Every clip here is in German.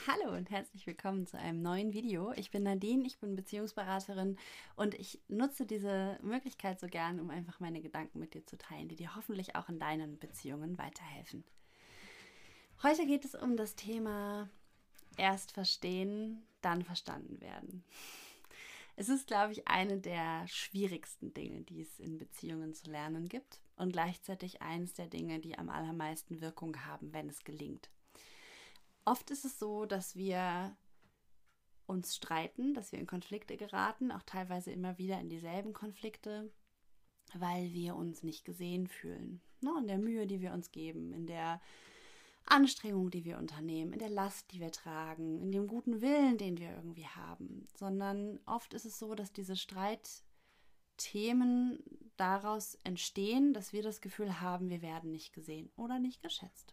Hallo und herzlich willkommen zu einem neuen Video. Ich bin Nadine, ich bin Beziehungsberaterin und ich nutze diese Möglichkeit so gern, um einfach meine Gedanken mit dir zu teilen, die dir hoffentlich auch in deinen Beziehungen weiterhelfen. Heute geht es um das Thema erst verstehen, dann verstanden werden. Es ist, glaube ich, eine der schwierigsten Dinge, die es in Beziehungen zu lernen gibt und gleichzeitig eines der Dinge, die am allermeisten Wirkung haben, wenn es gelingt. Oft ist es so, dass wir uns streiten, dass wir in Konflikte geraten, auch teilweise immer wieder in dieselben Konflikte, weil wir uns nicht gesehen fühlen. In der Mühe, die wir uns geben, in der Anstrengung, die wir unternehmen, in der Last, die wir tragen, in dem guten Willen, den wir irgendwie haben. Sondern oft ist es so, dass diese Streitthemen daraus entstehen, dass wir das Gefühl haben, wir werden nicht gesehen oder nicht geschätzt.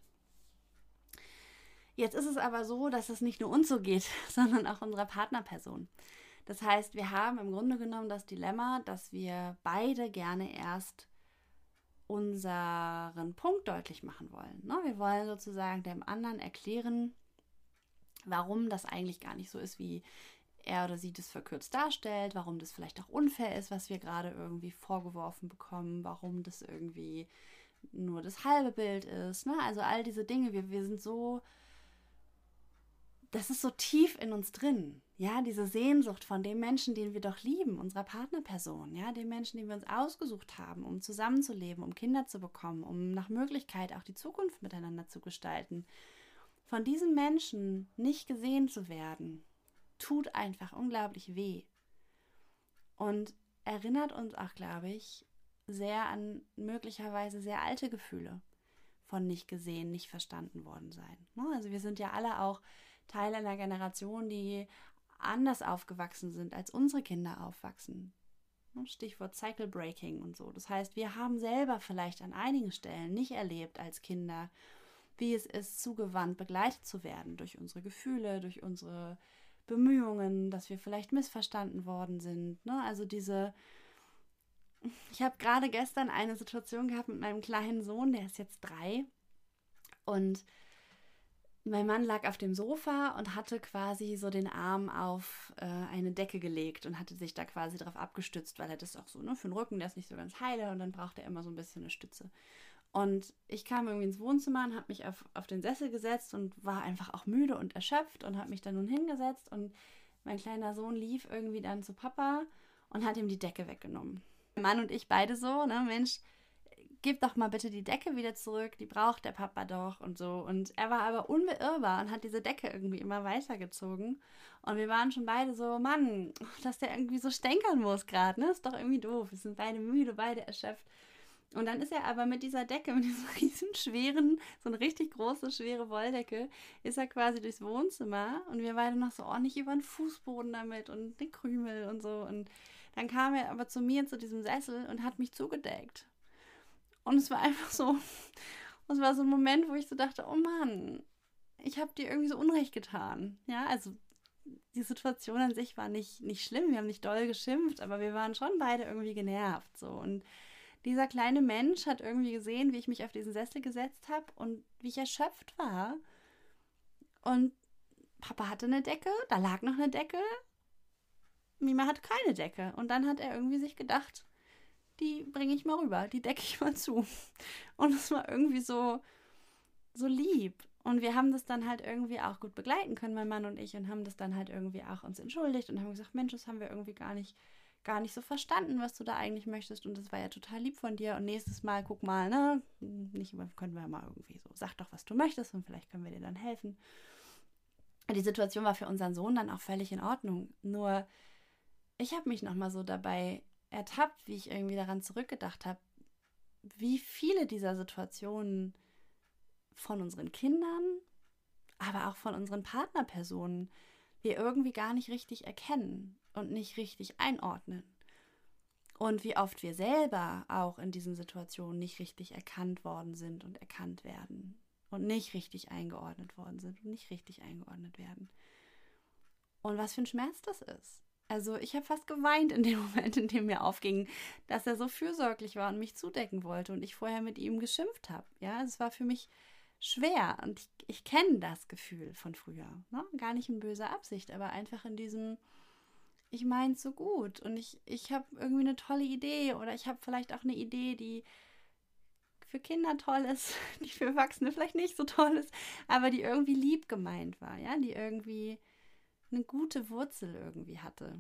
Jetzt ist es aber so, dass es nicht nur uns so geht, sondern auch unserer Partnerperson. Das heißt, wir haben im Grunde genommen das Dilemma, dass wir beide gerne erst unseren Punkt deutlich machen wollen. Wir wollen sozusagen dem anderen erklären, warum das eigentlich gar nicht so ist, wie er oder sie das verkürzt darstellt, warum das vielleicht auch unfair ist, was wir gerade irgendwie vorgeworfen bekommen, warum das irgendwie nur das halbe Bild ist. Also all diese Dinge, wir sind so... Das ist so tief in uns drin, ja, diese Sehnsucht von dem Menschen, den wir doch lieben, unserer Partnerperson, ja, dem Menschen, den wir uns ausgesucht haben, um zusammenzuleben, um Kinder zu bekommen, um nach Möglichkeit auch die Zukunft miteinander zu gestalten. Von diesem Menschen nicht gesehen zu werden, tut einfach unglaublich weh und erinnert uns auch, glaube ich, sehr an möglicherweise sehr alte Gefühle von nicht gesehen, nicht verstanden worden sein. Also wir sind ja alle auch Teil einer Generation, die anders aufgewachsen sind, als unsere Kinder aufwachsen. Stichwort Cycle Breaking und so. Das heißt, wir haben selber vielleicht an einigen Stellen nicht erlebt als Kinder, wie es ist, zugewandt begleitet zu werden durch unsere Gefühle, durch unsere Bemühungen, dass wir vielleicht missverstanden worden sind. Also ich habe gerade gestern eine Situation gehabt mit meinem kleinen Sohn, der ist jetzt 3 und mein Mann lag auf dem Sofa und hatte quasi so den Arm auf eine Decke gelegt und hatte sich da quasi drauf abgestützt, weil er das auch so, für den Rücken, der ist nicht so ganz heile und dann braucht er immer so ein bisschen eine Stütze. Und ich kam irgendwie ins Wohnzimmer und habe mich auf den Sessel gesetzt und war einfach auch müde und erschöpft und habe mich dann nun hingesetzt und mein kleiner Sohn lief irgendwie dann zu Papa und hat ihm die Decke weggenommen. Mein Mann und ich beide so, Mensch, gib doch mal bitte die Decke wieder zurück, die braucht der Papa doch und so. Und er war aber unbeirrbar und hat diese Decke irgendwie immer weitergezogen. Und wir waren schon beide so, Mann, dass der irgendwie so stänkern muss gerade, Ist doch irgendwie doof. Wir sind beide müde, beide erschöpft. Und dann ist er aber mit dieser Decke, mit diesem riesen schweren, so eine richtig große, schwere Wolldecke, ist er quasi durchs Wohnzimmer und wir beide noch so ordentlich über den Fußboden damit und den Krümel und so. Und dann kam er aber zu mir, zu diesem Sessel und hat mich zugedeckt. Und es war einfach so, es war so ein Moment, wo ich so dachte, oh Mann, ich habe dir irgendwie so Unrecht getan. Ja, also die Situation an sich war nicht schlimm, wir haben nicht doll geschimpft, aber wir waren schon beide irgendwie genervt. So. Und dieser kleine Mensch hat irgendwie gesehen, wie ich mich auf diesen Sessel gesetzt habe und wie ich erschöpft war. Und Papa hatte eine Decke, da lag noch eine Decke, Mima hatte keine Decke. Und dann hat er irgendwie sich gedacht, die bringe ich mal rüber, die decke ich mal zu. Und es war irgendwie so lieb. Und wir haben das dann halt irgendwie auch gut begleiten können, mein Mann und ich, und haben das dann halt irgendwie auch uns entschuldigt und haben gesagt, Mensch, das haben wir irgendwie gar nicht so verstanden, was du da eigentlich möchtest. Und das war ja total lieb von dir. Und nächstes Mal, guck mal, nicht immer können wir mal irgendwie so, sag doch, was du möchtest und vielleicht können wir dir dann helfen. Die Situation war für unseren Sohn dann auch völlig in Ordnung. Nur ich habe mich nochmal so dabei ertappt, wie ich irgendwie daran zurückgedacht habe, wie viele dieser Situationen von unseren Kindern, aber auch von unseren Partnerpersonen wir irgendwie gar nicht richtig erkennen und nicht richtig einordnen. Und wie oft wir selber auch in diesen Situationen nicht richtig erkannt worden sind und erkannt werden und nicht richtig eingeordnet worden sind und nicht richtig eingeordnet werden. Und was für ein Schmerz das ist. Also ich habe fast geweint in dem Moment, in dem mir aufging, dass er so fürsorglich war und mich zudecken wollte und ich vorher mit ihm geschimpft habe. Ja, es war für mich schwer. Und ich kenne das Gefühl von früher. Ne? Gar nicht in böser Absicht, aber einfach in diesem, ich meine es so gut und ich habe irgendwie eine tolle Idee oder ich habe vielleicht auch eine Idee, die für Kinder toll ist, die für Erwachsene vielleicht nicht so toll ist, aber die irgendwie lieb gemeint war, ja, die irgendwie eine gute Wurzel irgendwie hatte.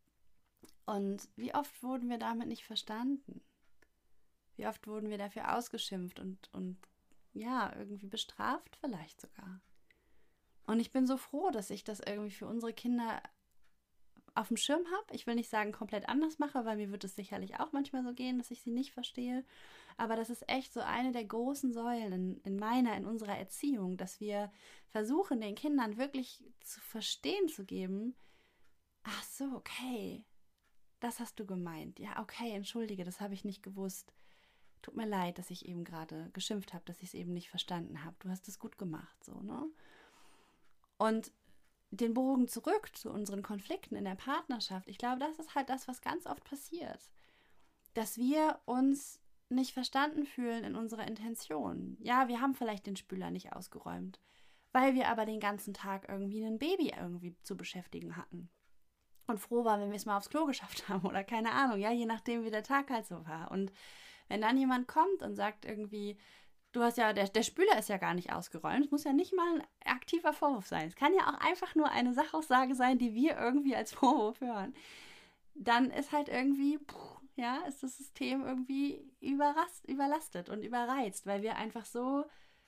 Und wie oft wurden wir damit nicht verstanden? Wie oft wurden wir dafür ausgeschimpft und ja, irgendwie bestraft vielleicht sogar. Und ich bin so froh, dass ich das irgendwie für unsere Kinder auf dem Schirm habe. Ich will nicht sagen, komplett anders mache, weil mir wird es sicherlich auch manchmal so gehen, dass ich sie nicht verstehe. Aber das ist echt so eine der großen Säulen in unserer Erziehung, dass wir versuchen, den Kindern wirklich zu verstehen zu geben, ach so, okay, das hast du gemeint. Ja, okay, entschuldige, das habe ich nicht gewusst. Tut mir leid, dass ich eben gerade geschimpft habe, dass ich es eben nicht verstanden habe. Du hast es gut gemacht, so, ne? Und den Bogen zurück zu unseren Konflikten in der Partnerschaft, ich glaube, das ist halt das, was ganz oft passiert. Dass wir uns nicht verstanden fühlen in unserer Intention. Ja, wir haben vielleicht den Spüler nicht ausgeräumt, weil wir aber den ganzen Tag irgendwie ein Baby irgendwie zu beschäftigen hatten. Und froh war, wenn wir es mal aufs Klo geschafft haben oder keine Ahnung, ja, je nachdem, wie der Tag halt so war. Und wenn dann jemand kommt und sagt irgendwie, du hast ja, der Spüler ist ja gar nicht ausgeräumt, es muss ja nicht mal ein aktiver Vorwurf sein. Es kann ja auch einfach nur eine Sachaussage sein, die wir irgendwie als Vorwurf hören. Dann ist halt irgendwie, ja, ist das System irgendwie überlastet und überreizt, weil wir einfach so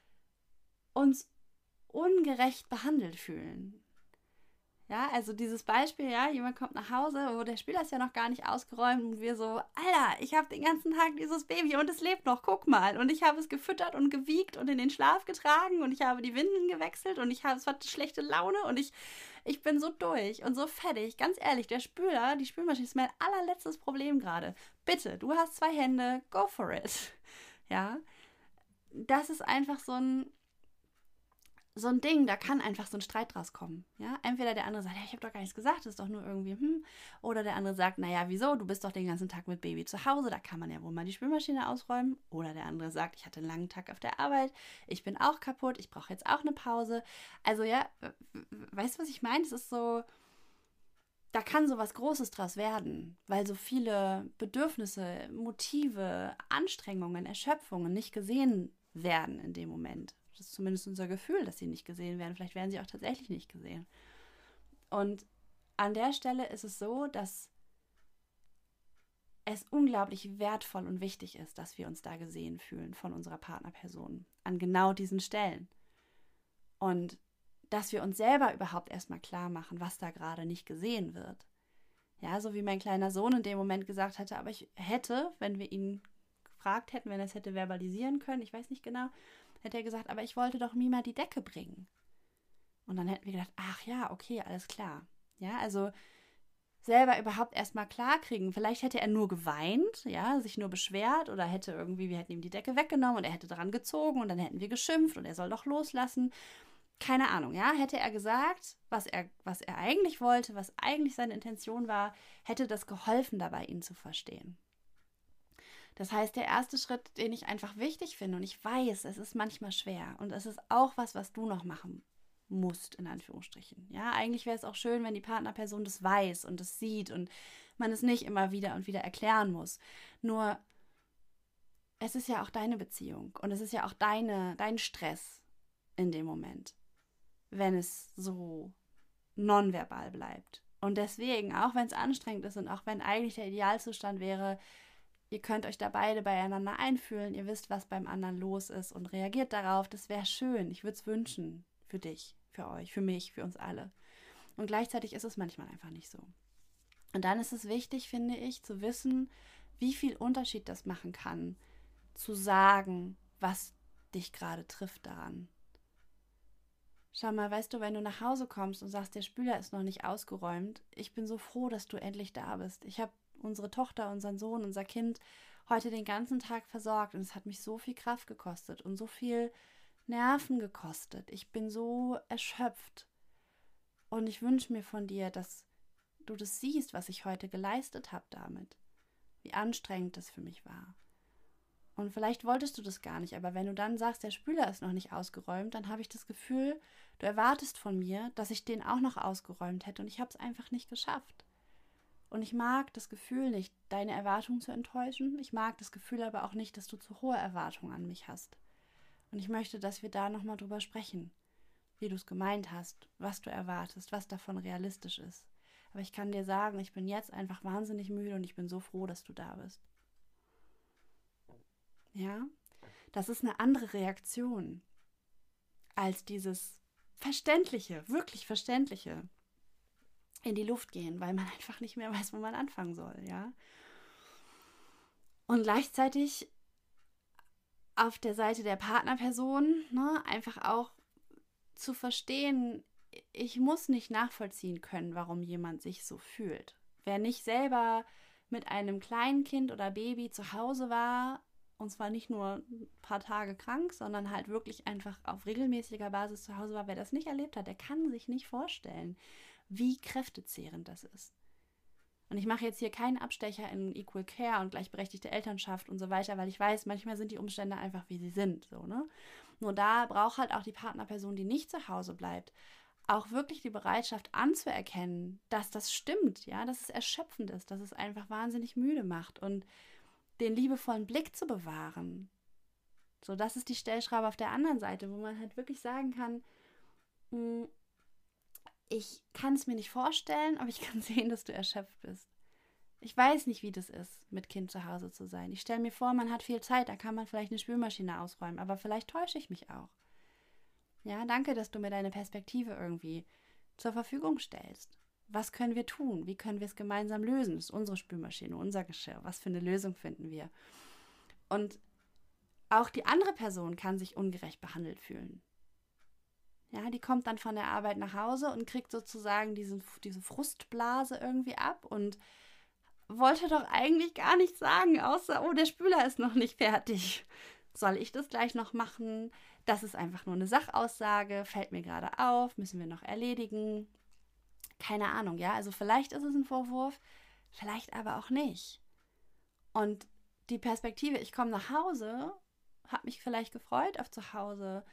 uns ungerecht behandelt fühlen. Ja, also dieses Beispiel, ja, jemand kommt nach Hause, wo der Spüler ist ja noch gar nicht ausgeräumt und wir so, Alter, ich habe den ganzen Tag dieses Baby und es lebt noch, guck mal. Und ich habe es gefüttert und gewiegt und in den Schlaf getragen und ich habe die Windeln gewechselt und es hatte schlechte Laune und ich bin so durch und so fertig. Ganz ehrlich, der Spüler, die Spülmaschine ist mein allerletztes Problem gerade. Bitte, du hast 2 Hände, go for it. Ja, das ist einfach so ein Ding, da kann einfach so ein Streit draus kommen. Ja? Entweder der andere sagt, ja, ich habe doch gar nichts gesagt, das ist doch nur irgendwie, Oder der andere sagt, naja, wieso, du bist doch den ganzen Tag mit Baby zu Hause, da kann man ja wohl mal die Spülmaschine ausräumen. Oder der andere sagt, ich hatte einen langen Tag auf der Arbeit, ich bin auch kaputt, ich brauche jetzt auch eine Pause. Also ja, weißt du, was ich meine? Es ist so, da kann so was Großes draus werden, weil so viele Bedürfnisse, Motive, Anstrengungen, Erschöpfungen nicht gesehen werden in dem Moment. Das ist zumindest unser Gefühl, dass sie nicht gesehen werden. Vielleicht werden sie auch tatsächlich nicht gesehen. Und an der Stelle ist es so, dass es unglaublich wertvoll und wichtig ist, dass wir uns da gesehen fühlen von unserer Partnerperson an genau diesen Stellen. Und dass wir uns selber überhaupt erstmal klar machen, was da gerade nicht gesehen wird. Ja, so wie mein kleiner Sohn in dem Moment gesagt hatte, aber ich hätte, wenn wir ihn gefragt hätten, wenn er es hätte verbalisieren können, ich weiß nicht genau, hätte er gesagt, aber ich wollte doch Mima die Decke bringen. Und dann hätten wir gedacht, ach ja, okay, alles klar. Ja, also selber überhaupt erstmal klar kriegen. Vielleicht hätte er nur geweint, ja, sich nur beschwert oder hätte irgendwie, wir hätten ihm die Decke weggenommen und er hätte daran gezogen und dann hätten wir geschimpft und er soll doch loslassen. Keine Ahnung, ja, hätte er gesagt, was er eigentlich wollte, was eigentlich seine Intention war, hätte das geholfen dabei, ihn zu verstehen. Das heißt, der erste Schritt, den ich einfach wichtig finde, und ich weiß, es ist manchmal schwer und es ist auch was du noch machen musst, in Anführungsstrichen. Ja, eigentlich wäre es auch schön, wenn die Partnerperson das weiß und das sieht und man es nicht immer wieder und wieder erklären muss. Nur, es ist ja auch deine Beziehung und es ist ja auch dein Stress in dem Moment, wenn es so nonverbal bleibt. Und deswegen, auch wenn es anstrengend ist und auch wenn eigentlich der Idealzustand wäre, ihr könnt euch da beide beieinander einfühlen, ihr wisst, was beim anderen los ist und reagiert darauf, das wäre schön. Ich würde es wünschen für dich, für euch, für mich, für uns alle. Und gleichzeitig ist es manchmal einfach nicht so. Und dann ist es wichtig, finde ich, zu wissen, wie viel Unterschied das machen kann, zu sagen, was dich gerade trifft daran. Schau mal, weißt du, wenn du nach Hause kommst und sagst, der Spüler ist noch nicht ausgeräumt, ich bin so froh, dass du endlich da bist. Ich habe unsere Tochter, unseren Sohn, unser Kind heute den ganzen Tag versorgt und es hat mich so viel Kraft gekostet und so viel Nerven gekostet. Ich bin so erschöpft und ich wünsche mir von dir, dass du das siehst, was ich heute geleistet habe damit, wie anstrengend das für mich war. Und vielleicht wolltest du das gar nicht, aber wenn du dann sagst, der Spüler ist noch nicht ausgeräumt, dann habe ich das Gefühl, du erwartest von mir, dass ich den auch noch ausgeräumt hätte und ich habe es einfach nicht geschafft. Und ich mag das Gefühl nicht, deine Erwartungen zu enttäuschen. Ich mag das Gefühl aber auch nicht, dass du zu hohe Erwartungen an mich hast. Und ich möchte, dass wir da nochmal drüber sprechen, wie du es gemeint hast, was du erwartest, was davon realistisch ist. Aber ich kann dir sagen, ich bin jetzt einfach wahnsinnig müde und ich bin so froh, dass du da bist. Ja, das ist eine andere Reaktion als dieses verständliche, wirklich verständliche in die Luft gehen, weil man einfach nicht mehr weiß, wo man anfangen soll, ja. Und gleichzeitig auf der Seite der Partnerperson, ne, einfach auch zu verstehen, ich muss nicht nachvollziehen können, warum jemand sich so fühlt. Wer nicht selber mit einem kleinen Kind oder Baby zu Hause war, und zwar nicht nur ein paar Tage krank, sondern halt wirklich einfach auf regelmäßiger Basis zu Hause war, wer das nicht erlebt hat, der kann sich nicht vorstellen, wie kräftezehrend das ist. Und ich mache jetzt hier keinen Abstecher in Equal Care und gleichberechtigte Elternschaft und so weiter, weil ich weiß, manchmal sind die Umstände einfach, wie sie sind. So, ne? Nur da braucht halt auch die Partnerperson, die nicht zu Hause bleibt, auch wirklich die Bereitschaft anzuerkennen, dass das stimmt, ja, dass es erschöpfend ist, dass es einfach wahnsinnig müde macht und den liebevollen Blick zu bewahren. So, das ist die Stellschraube auf der anderen Seite, wo man halt wirklich sagen kann, ich kann es mir nicht vorstellen, aber ich kann sehen, dass du erschöpft bist. Ich weiß nicht, wie das ist, mit Kind zu Hause zu sein. Ich stelle mir vor, man hat viel Zeit, da kann man vielleicht eine Spülmaschine ausräumen, aber vielleicht täusche ich mich auch. Ja, danke, dass du mir deine Perspektive irgendwie zur Verfügung stellst. Was können wir tun? Wie können wir es gemeinsam lösen? Das ist unsere Spülmaschine, unser Geschirr. Was für eine Lösung finden wir? Und auch die andere Person kann sich ungerecht behandelt fühlen. Ja, die kommt dann von der Arbeit nach Hause und kriegt sozusagen diese Frustblase irgendwie ab und wollte doch eigentlich gar nichts sagen, außer, oh, der Spüler ist noch nicht fertig. Soll ich das gleich noch machen? Das ist einfach nur eine Sachaussage, fällt mir gerade auf, müssen wir noch erledigen. Keine Ahnung, ja, also vielleicht ist es ein Vorwurf, vielleicht aber auch nicht. Und die Perspektive, ich komme nach Hause, habe mich vielleicht gefreut auf zu Hause,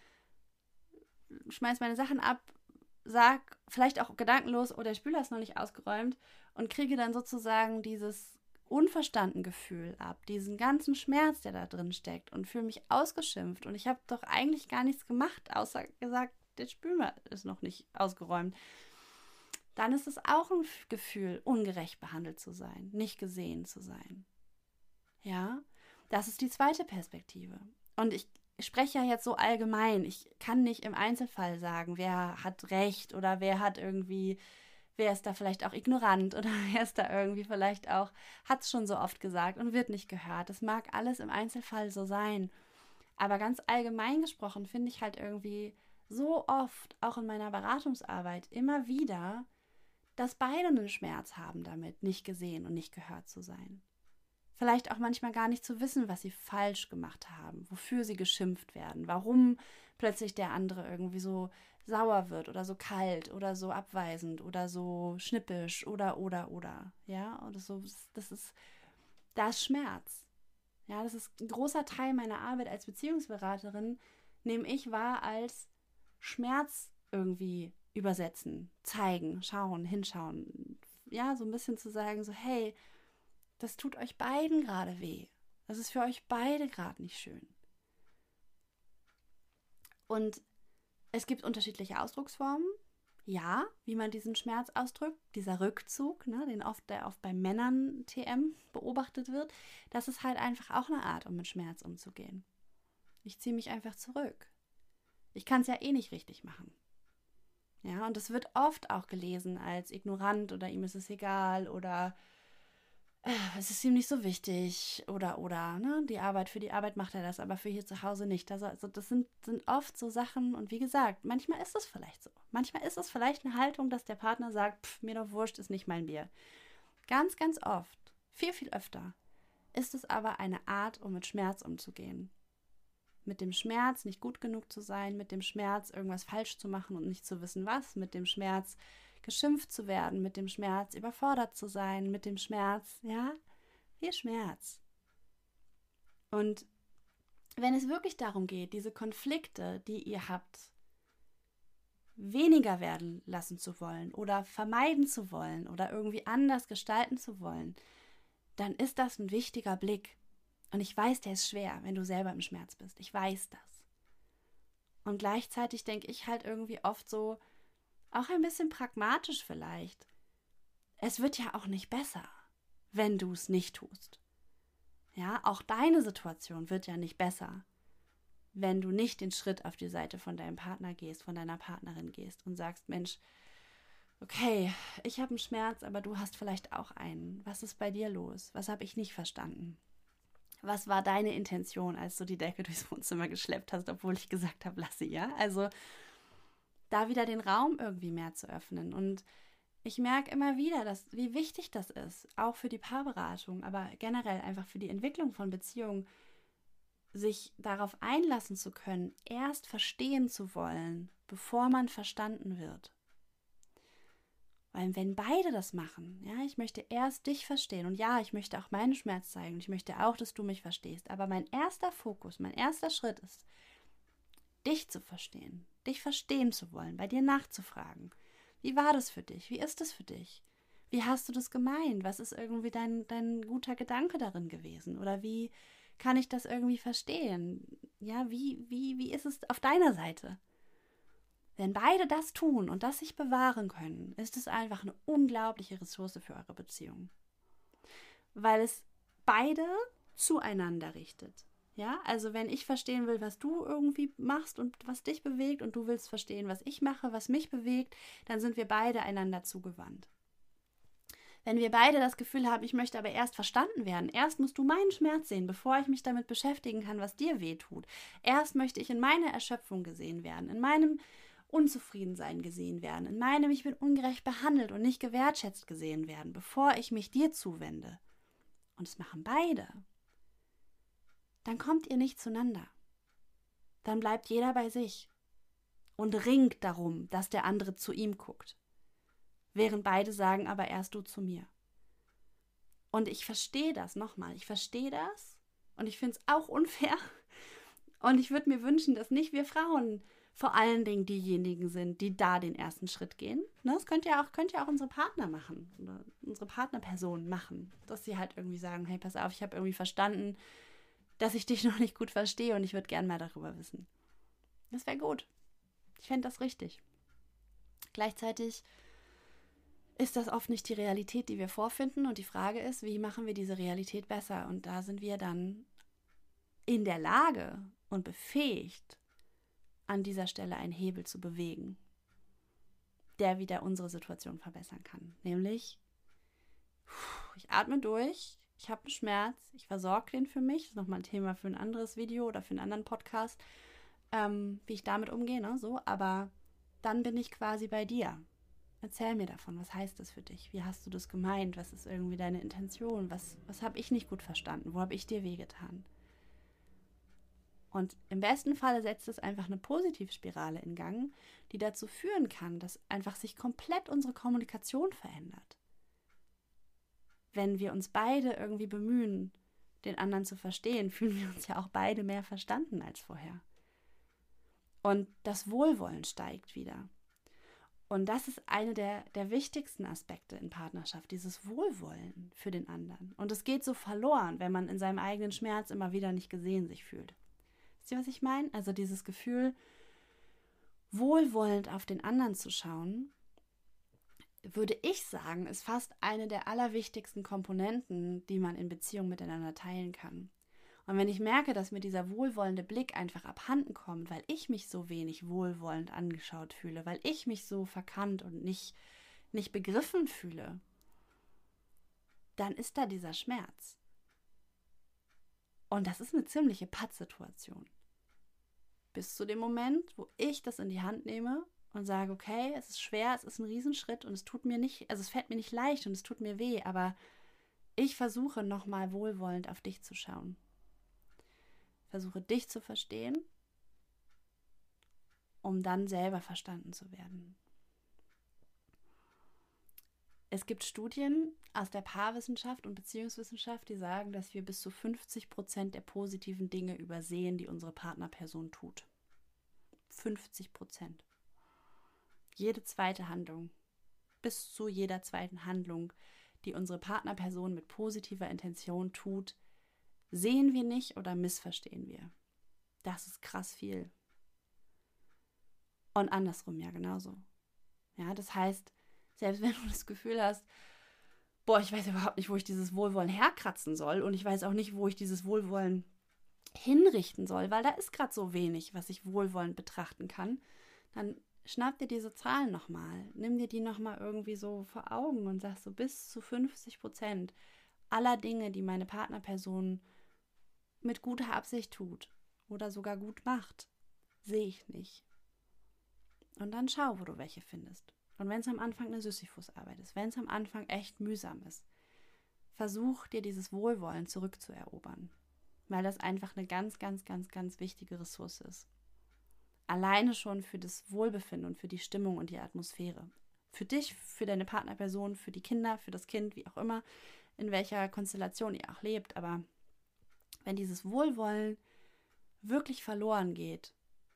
schmeiß meine Sachen ab, sag vielleicht auch gedankenlos, oh, der Spüler ist noch nicht ausgeräumt und kriege dann sozusagen dieses unverstanden Gefühl ab, diesen ganzen Schmerz, der da drin steckt und fühle mich ausgeschimpft und ich habe doch eigentlich gar nichts gemacht, außer gesagt, der Spüler ist noch nicht ausgeräumt. Dann ist es auch ein Gefühl, ungerecht behandelt zu sein, nicht gesehen zu sein. Ja, das ist die zweite Perspektive. Und ich spreche ja jetzt so allgemein. Ich kann nicht im Einzelfall sagen, wer hat recht oder wer ist da vielleicht auch ignorant oder wer ist da irgendwie vielleicht auch, hat es schon so oft gesagt und wird nicht gehört. Das mag alles im Einzelfall so sein. Aber ganz allgemein gesprochen finde ich halt irgendwie so oft, auch in meiner Beratungsarbeit, immer wieder, dass beide einen Schmerz haben damit, nicht gesehen und nicht gehört zu sein. Vielleicht auch manchmal gar nicht zu wissen, was sie falsch gemacht haben, wofür sie geschimpft werden, warum plötzlich der andere irgendwie so sauer wird oder so kalt oder so abweisend oder so schnippisch oder. Ja, und da ist Schmerz. Ja, das ist ein großer Teil meiner Arbeit als Beziehungsberaterin, nehme ich wahr als Schmerz irgendwie übersetzen, zeigen, schauen, hinschauen. Ja, so ein bisschen zu sagen, so, hey, das tut euch beiden gerade weh. Das ist für euch beide gerade nicht schön. Und es gibt unterschiedliche Ausdrucksformen. Ja, wie man diesen Schmerz ausdrückt, dieser Rückzug, ne, der oft bei Männern TM beobachtet wird, das ist halt einfach auch eine Art, um mit Schmerz umzugehen. Ich ziehe mich einfach zurück. Ich kann es ja eh nicht richtig machen. Ja, und es wird oft auch gelesen als ignorant oder ihm ist es egal oder es ist ihm nicht so wichtig oder, ne, für die Arbeit macht er das, aber für hier zu Hause nicht. Also das sind oft so Sachen und wie gesagt, manchmal ist es vielleicht so. Manchmal ist es vielleicht eine Haltung, dass der Partner sagt, mir doch wurscht, ist nicht mein Bier. Ganz, ganz oft, viel öfter, ist es aber eine Art, um mit Schmerz umzugehen. Mit dem Schmerz, nicht gut genug zu sein, mit dem Schmerz, irgendwas falsch zu machen und nicht zu wissen, was, mit dem Schmerz, geschimpft zu werden, mit dem Schmerz, überfordert zu sein, mit dem Schmerz, ja, viel Schmerz. Und wenn es wirklich darum geht, diese Konflikte, die ihr habt, weniger werden lassen zu wollen oder vermeiden zu wollen oder irgendwie anders gestalten zu wollen, dann ist das ein wichtiger Blick. Und ich weiß, der ist schwer, wenn du selber im Schmerz bist. Ich weiß das. Und gleichzeitig denke ich halt irgendwie oft so, auch ein bisschen pragmatisch vielleicht. Es wird ja auch nicht besser, wenn du es nicht tust. Ja, auch deine Situation wird ja nicht besser, wenn du nicht den Schritt auf die Seite von deinem Partner gehst, von deiner Partnerin gehst und sagst, Mensch, okay, ich habe einen Schmerz, aber du hast vielleicht auch einen. Was ist bei dir los? Was habe ich nicht verstanden? Was war deine Intention, als du die Decke durchs Wohnzimmer geschleppt hast, obwohl ich gesagt habe, lass sie, ja? Also da wieder den Raum irgendwie mehr zu öffnen. Und ich merke immer wieder, wie wichtig das ist, auch für die Paarberatung, aber generell einfach für die Entwicklung von Beziehungen, sich darauf einlassen zu können, erst verstehen zu wollen, bevor man verstanden wird. Weil wenn beide das machen, ja, ich möchte erst dich verstehen und ja, ich möchte auch meinen Schmerz zeigen und ich möchte auch, dass du mich verstehst, aber mein erster Fokus, mein erster Schritt ist, dich zu verstehen, dich verstehen zu wollen, bei dir nachzufragen. Wie war das für dich? Wie ist es für dich? Wie hast du das gemeint? Was ist irgendwie dein guter Gedanke darin gewesen? Oder wie kann ich das irgendwie verstehen? Ja, wie ist es auf deiner Seite? Wenn beide das tun und das sich bewahren können, ist es einfach eine unglaubliche Ressource für eure Beziehung. Weil es beide zueinander richtet. Ja, also wenn ich verstehen will, was du irgendwie machst und was dich bewegt und du willst verstehen, was ich mache, was mich bewegt, dann sind wir beide einander zugewandt. Wenn wir beide das Gefühl haben, ich möchte aber erst verstanden werden, erst musst du meinen Schmerz sehen, bevor ich mich damit beschäftigen kann, was dir weh tut. Erst möchte ich in meiner Erschöpfung gesehen werden, in meinem Unzufriedensein gesehen werden, in meinem ich bin ungerecht behandelt und nicht gewertschätzt gesehen werden, bevor ich mich dir zuwende. Und es machen beide. Dann kommt ihr nicht zueinander. Dann bleibt jeder bei sich und ringt darum, dass der andere zu ihm guckt. Während beide sagen, aber erst du zu mir. Und ich verstehe das nochmal. Ich verstehe das und ich finde es auch unfair. Und ich würde mir wünschen, dass nicht wir Frauen vor allen Dingen diejenigen sind, die da den ersten Schritt gehen. Ne? Das könnt ja auch unsere Partner machen oder unsere Partnerpersonen machen. Dass sie halt irgendwie sagen, hey, pass auf, ich habe irgendwie verstanden, dass ich dich noch nicht gut verstehe und ich würde gern mehr darüber wissen. Das wäre gut. Ich fände das richtig. Gleichzeitig ist das oft nicht die Realität, die wir vorfinden. Und die Frage ist, wie machen wir diese Realität besser? Und da sind wir dann in der Lage und befähigt, an dieser Stelle einen Hebel zu bewegen, der wieder unsere Situation verbessern kann. Nämlich, ich atme durch, ich habe einen Schmerz, ich versorge den für mich. Das ist nochmal ein Thema für ein anderes Video oder für einen anderen Podcast, wie ich damit umgehe, ne? So, aber dann bin ich quasi bei dir. Erzähl mir davon, was heißt das für dich? Wie hast du das gemeint? Was ist irgendwie deine Intention? Was habe ich nicht gut verstanden? Wo habe ich dir wehgetan? Und im besten Falle setzt es einfach eine Positivspirale in Gang, die dazu führen kann, dass einfach sich komplett unsere Kommunikation verändert. Wenn wir uns beide irgendwie bemühen, den anderen zu verstehen, fühlen wir uns ja auch beide mehr verstanden als vorher. Und das Wohlwollen steigt wieder. Und das ist eine der wichtigsten Aspekte in Partnerschaft, dieses Wohlwollen für den anderen. Und es geht so verloren, wenn man in seinem eigenen Schmerz immer wieder nicht gesehen sich fühlt. Wisst ihr, was ich meine? Also dieses Gefühl, wohlwollend auf den anderen zu schauen, würde ich sagen, ist fast eine der allerwichtigsten Komponenten, die man in Beziehungen miteinander teilen kann. Und wenn ich merke, dass mir dieser wohlwollende Blick einfach abhanden kommt, weil ich mich so wenig wohlwollend angeschaut fühle, weil ich mich so verkannt und nicht begriffen fühle, dann ist da dieser Schmerz. Und das ist eine ziemliche Pattsituation. Bis zu dem Moment, wo ich das in die Hand nehme und sage, okay, es ist schwer, es ist ein Riesenschritt und es tut mir nicht, also es fällt mir nicht leicht und es tut mir weh, aber ich versuche nochmal wohlwollend auf dich zu schauen. Versuche dich zu verstehen, um dann selber verstanden zu werden. Es gibt Studien aus der Paarwissenschaft und Beziehungswissenschaft, die sagen, dass wir bis zu 50% der positiven Dinge übersehen, die unsere Partnerperson tut. 50%. Jede zweite Handlung, bis zu jeder zweiten Handlung, die unsere Partnerperson mit positiver Intention tut, sehen wir nicht oder missverstehen wir. Das ist krass viel. Und andersrum ja genauso. Ja, das heißt, selbst wenn du das Gefühl hast, boah, ich weiß überhaupt nicht, wo ich dieses Wohlwollen herkratzen soll und ich weiß auch nicht, wo ich dieses Wohlwollen hinrichten soll, weil da ist gerade so wenig, was ich wohlwollend betrachten kann, dann schnapp dir diese Zahlen nochmal, nimm dir die nochmal irgendwie so vor Augen und sag so, bis zu 50% aller Dinge, die meine Partnerperson mit guter Absicht tut oder sogar gut macht, sehe ich nicht. Und dann schau, wo du welche findest. Und wenn es am Anfang eine Sisyphusarbeit ist, wenn es am Anfang echt mühsam ist, versuch dir dieses Wohlwollen zurückzuerobern, weil das einfach eine ganz, ganz, ganz, ganz wichtige Ressource ist. Alleine schon für das Wohlbefinden und für die Stimmung und die Atmosphäre. Für dich, für deine Partnerperson, für die Kinder, für das Kind, wie auch immer, in welcher Konstellation ihr auch lebt. Aber wenn dieses Wohlwollen wirklich verloren geht,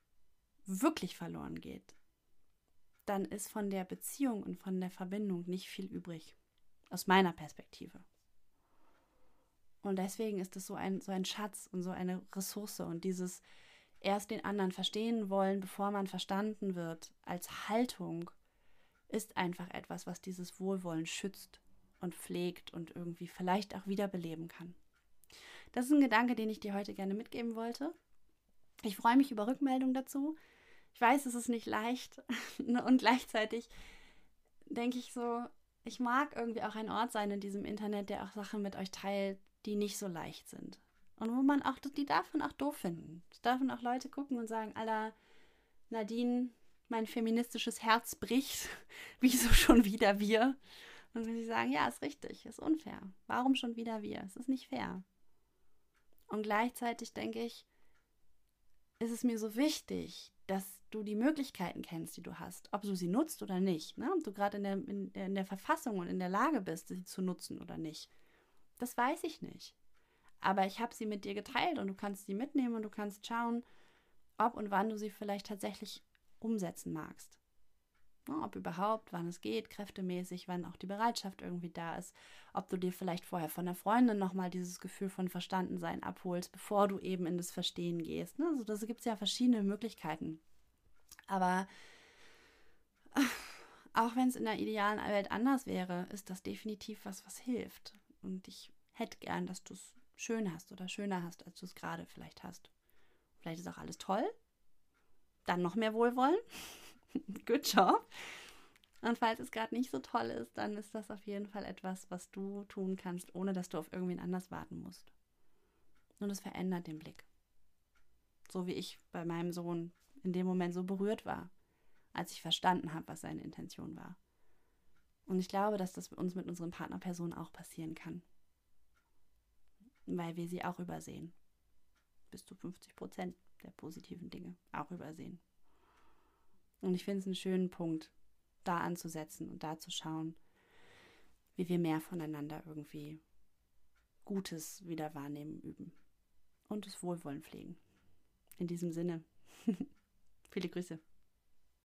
dann ist von der Beziehung und von der Verbindung nicht viel übrig. Aus meiner Perspektive. Und deswegen ist es so ein Schatz und so eine Ressource und dieses erst den anderen verstehen wollen, bevor man verstanden wird, als Haltung, ist einfach etwas, was dieses Wohlwollen schützt und pflegt und irgendwie vielleicht auch wiederbeleben kann. Das ist ein Gedanke, den ich dir heute gerne mitgeben wollte. Ich freue mich über Rückmeldung dazu. Ich weiß, es ist nicht leicht und gleichzeitig denke ich so, ich mag irgendwie auch ein Ort sein in diesem Internet, der auch Sachen mit euch teilt, die nicht so leicht sind. Und wo man auch, die darf man auch doof finden. Es dürfen auch Leute gucken und sagen, Alter, Nadine, mein feministisches Herz bricht. Wieso schon wieder wir? Und wenn sie sagen, ja, ist richtig, ist unfair. Warum schon wieder wir? Es ist nicht fair. Und gleichzeitig denke ich, ist es mir so wichtig, dass du die Möglichkeiten kennst, die du hast, ob du sie nutzt oder nicht. Ne? Ob du gerade in der Verfassung und in der Lage bist, sie zu nutzen oder nicht. Das weiß ich nicht. Aber ich habe sie mit dir geteilt und du kannst sie mitnehmen und du kannst schauen, ob und wann du sie vielleicht tatsächlich umsetzen magst. Ja, ob überhaupt, wann es geht, kräftemäßig, wann auch die Bereitschaft irgendwie da ist. Ob du dir vielleicht vorher von der Freundin nochmal dieses Gefühl von Verstandensein abholst, bevor du eben in das Verstehen gehst. Ne? Also das gibt es ja verschiedene Möglichkeiten. Aber auch wenn es in der idealen Welt anders wäre, ist das definitiv was hilft. Und ich hätte gern, dass du es schön hast oder schöner hast, als du es gerade vielleicht hast. Vielleicht ist auch alles toll. Dann noch mehr Wohlwollen. Good job. Und falls es gerade nicht so toll ist, dann ist das auf jeden Fall etwas, was du tun kannst, ohne dass du auf irgendwen anders warten musst. Und es verändert den Blick. So wie ich bei meinem Sohn in dem Moment so berührt war, als ich verstanden habe, was seine Intention war. Und ich glaube, dass das uns mit unseren Partnerpersonen auch passieren kann. Weil wir sie auch übersehen. Bis zu 50% der positiven Dinge auch übersehen. Und ich finde es einen schönen Punkt, da anzusetzen und da zu schauen, wie wir mehr voneinander irgendwie Gutes wieder wahrnehmen üben. Und das Wohlwollen pflegen. In diesem Sinne, viele Grüße.